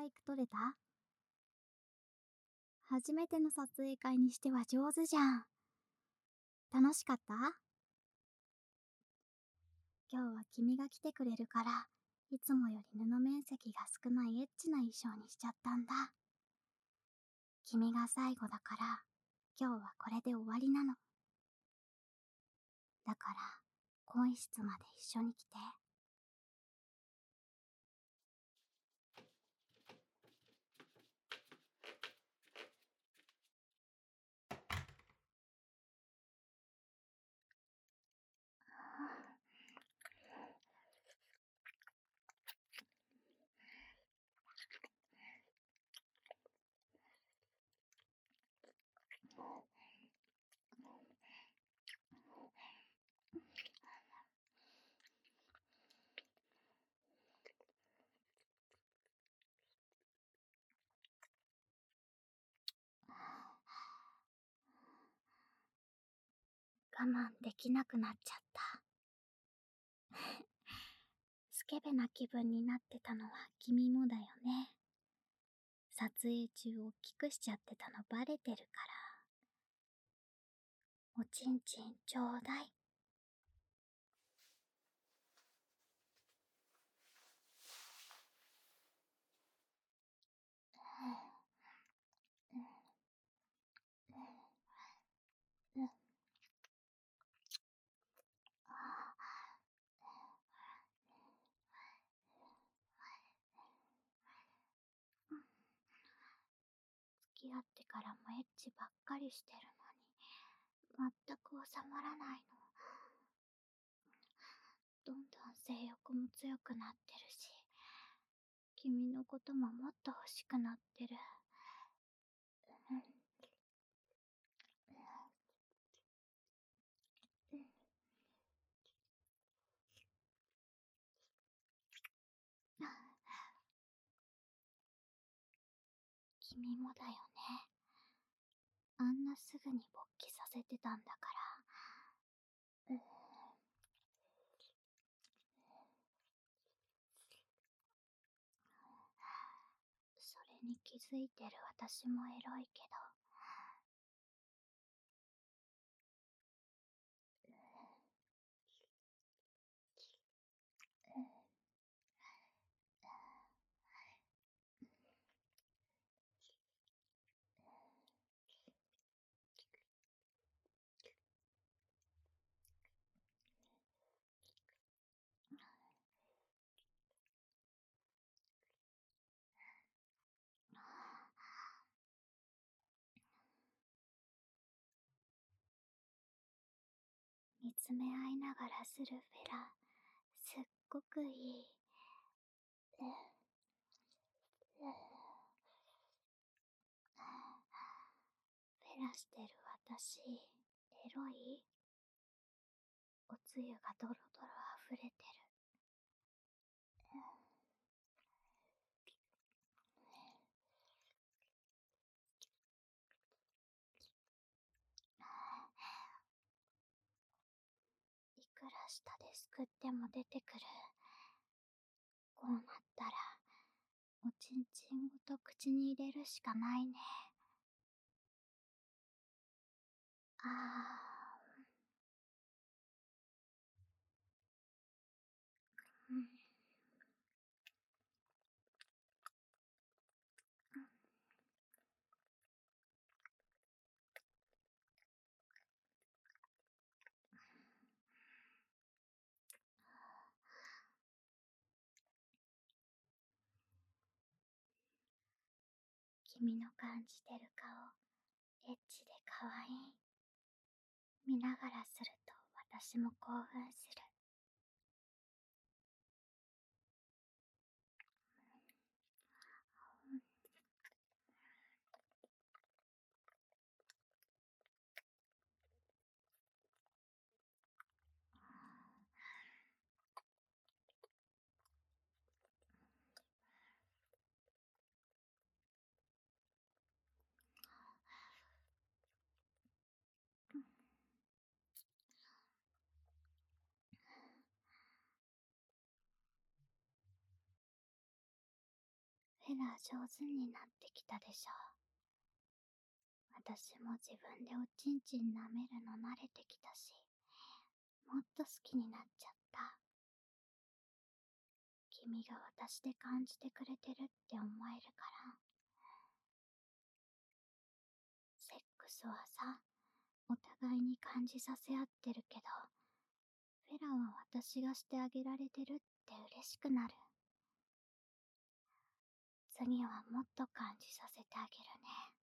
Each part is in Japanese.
愛く撮れた？初めての撮影会にしては上手じゃん。楽しかった？今日は君が来てくれるから、いつもより布面積が少ないエッチな衣装にしちゃったんだ。君が最後だから、今日はこれで終わりなの。だから、更衣室まで一緒に来て。我慢できなくなっちゃった。スケベな気分になってたのは君もだよね。撮影中大きくしちゃってたのバレてるから。おちんちんちょうだい。付き合ってからもエッチばっかりしてるのに、全く収まらないの。どんどん性欲も強くなってるし、君のことももっと欲しくなってる。君もだよね。あんなすぐに勃起させてたんだから。それに気づいてる私もエロいけど。見つめ合いながらするフェラ、すっごくいい。フェラしてる私、エロい？おつゆがドロドロ溢れてる。いくら下ですくっても出てくる。こうなったら、おちんちんごと口に入れるしかないね。あー、君の感じてる顔、エッチで可愛い。見ながらすると私も興奮する。 えら上手になってきたでしょ。私も自分でおちんちん舐めるの慣れてきたし、もっと好きになっちゃった。君が私で感じてくれてるって思えるから。セックスはさ、お互いに感じさせ合ってるけど、フェラは私がしてあげられてるって嬉しくなる。次はもっと感じさせてあげるね。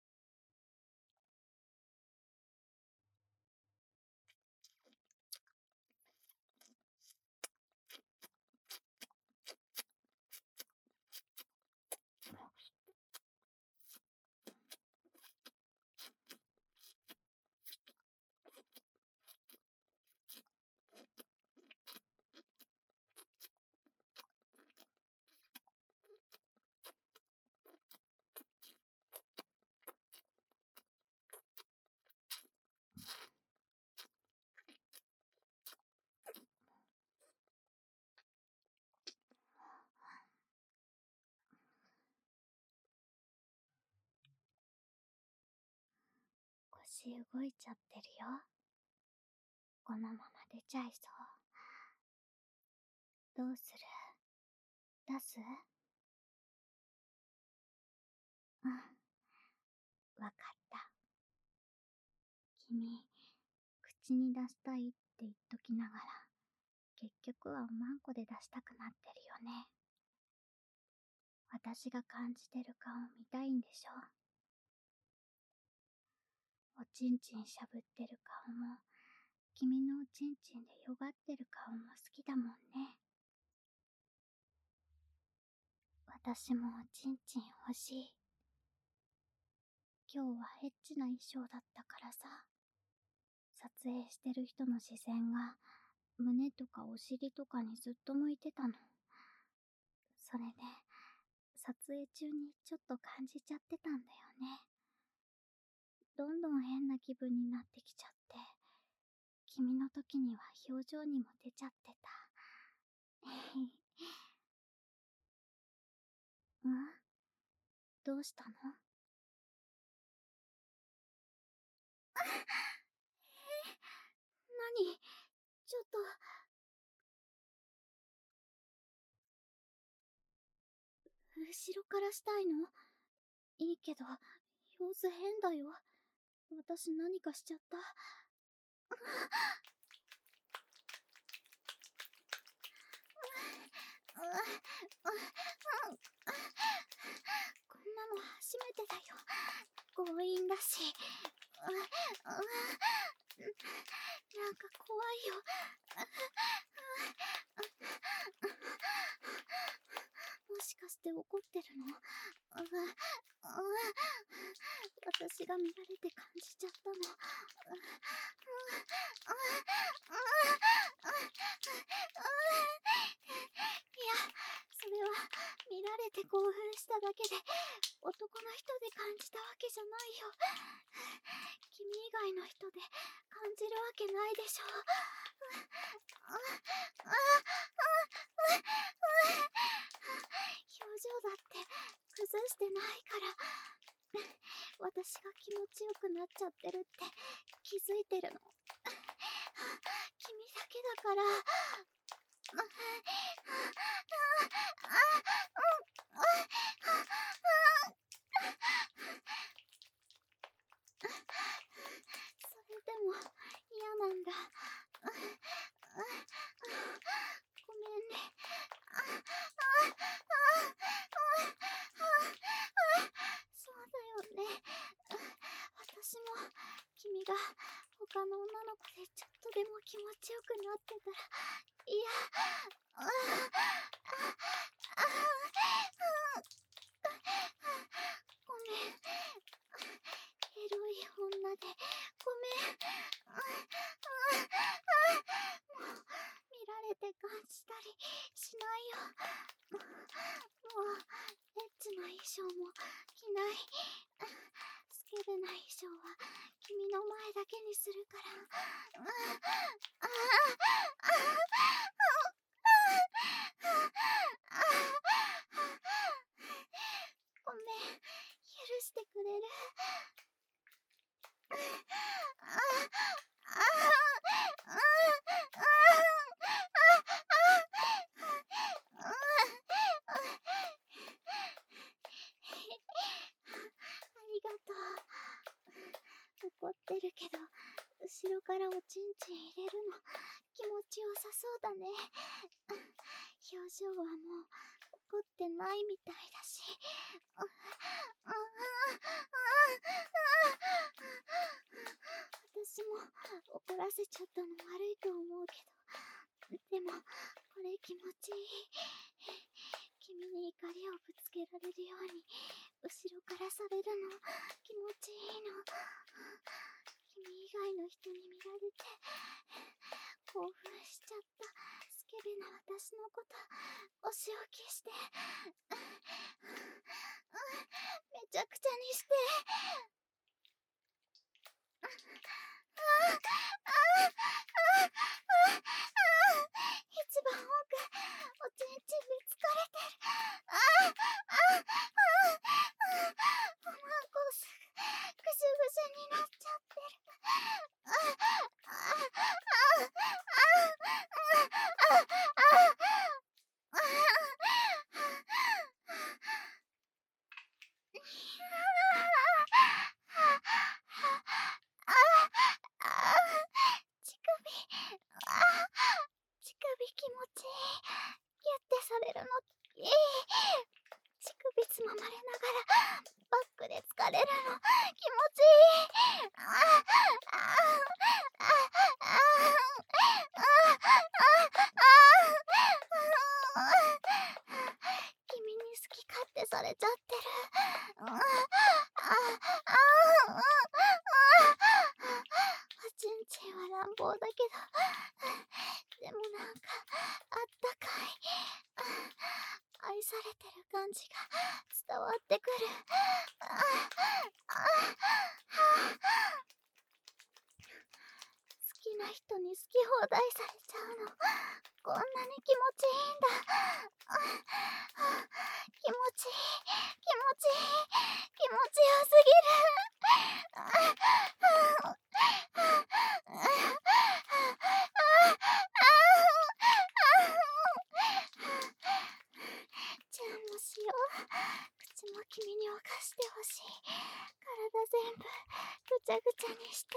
腰動いちゃってるよ。このまま出ちゃいそう。どうする？出す？うん、わかった。君、口に出したいって言っときながら、結局はおまんこで出したくなってるよね。私が感じてる顔見たいんでしょ？おちんちんしゃぶってる顔も、君のおちんちんでよがってる顔も好きだもんね。私もおちんちん欲しい。今日はエッチな衣装だったからさ。撮影してる人の視線が胸とかお尻とかにずっと向いてたの。それで撮影中にちょっと感じちゃってたんだよね。どんどん変な気分になってきちゃって、君の時には表情にも出ちゃってた。うん？どうしたの？何？ちょっと。後ろからしたいの？いいけど、様子変だよ。私何かしちゃった？こんなの初めてだよ。強引だし。なんか怖いよ。もしかして怒ってるの？私が見られて感じちゃったの。いや、それは見られて興奮しただけで、男の人で感じたわけじゃないよ。君以外の人で感じるわけないでしょ。表情だって崩してないから。私が気持ちよくなっちゃってるって気づいてるの。君だけだから。それでも嫌なんだ。ごめんね。そうだよね。私も君が他の女の子でちょっとでも気持ちよくなってたら、いや、ごめん。エロい女でごめん。もう見られて感じたりしないよ。もうエッチな衣装も着ない。スケベな衣装は君の前だけにするから。 ってるけど、後ろからおちんちん入れるの気持ちよさそうだね。表情はもう怒ってないみたいだし。私も怒らせちゃったの悪いと思うけど、でもこれ気持ちいい。君に怒りをぶつけられるように後ろからされるの気持ちいいの。君以外の人に見られて興奮しちゃったスケベな私のことお仕置きしてめちゃくちゃにして一番奥おちんちんで疲れてる。おまんこすぐしゅぐしゅになっちゃってる。乳首乳首気持ちいい。ギュッてされるのいい。乳首つままれながらバックで疲れるの気持ちいい。君に好き勝手されちゃってる。おちんちんは乱暴だけど、でもなんかあったかい。愛されてる感じが伝わってくる。好きな人に好き放題されちゃうのこんなに気持ちいいんだ。気持ちいい気持ちいい気持ちよすぎる。チューもしよう。口も君に犯してほしい。体全部ぐちゃぐちゃにして。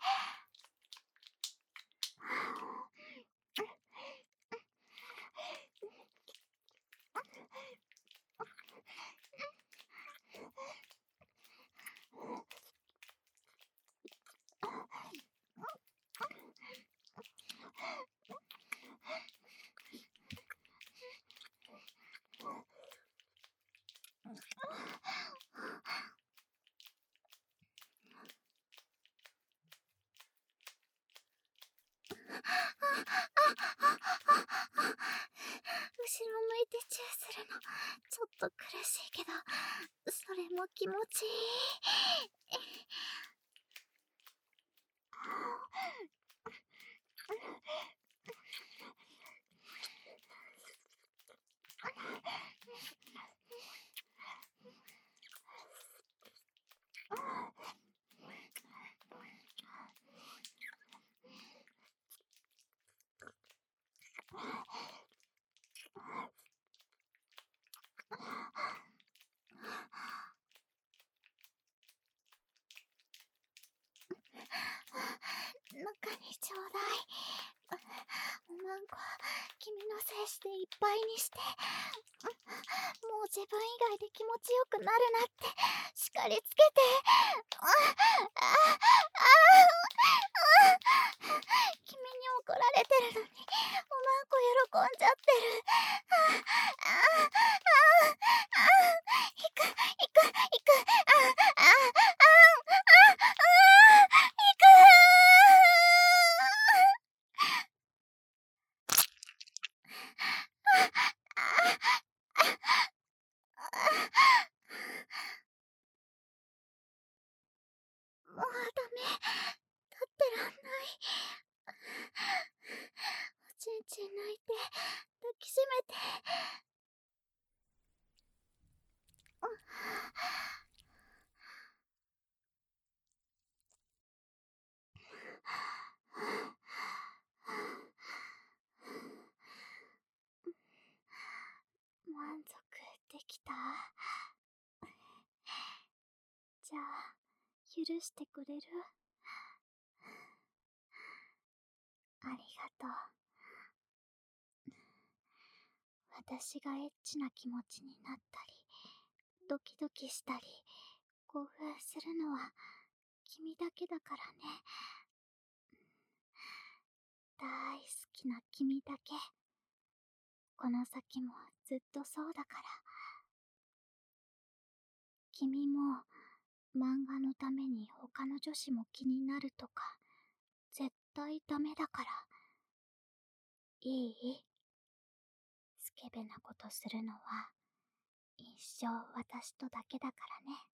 後ろ向いてチューするのちょっと苦しいけどそれも気持ちいい。中にちょうだい。おまんこ君の精子でいっぱいにしてもう自分以外で気持ちよくなるなって叱りつけて。君に怒られてるのにおまんこ喜んじゃってる。行く行く行く。行く。もうダメ。立ってらんない。おちんちん泣いて抱きしめて。満足できた。じゃあ許してくれる？ ありがとう。私がエッチな気持ちになったり、ドキドキしたり、興奮するのは君だけだからね。大好きな君だけ。この先もずっとそうだから。君も漫画のために他の女子も気になるとか絶対ダメだから。いい？スケベなことするのは一生私とだけだからね。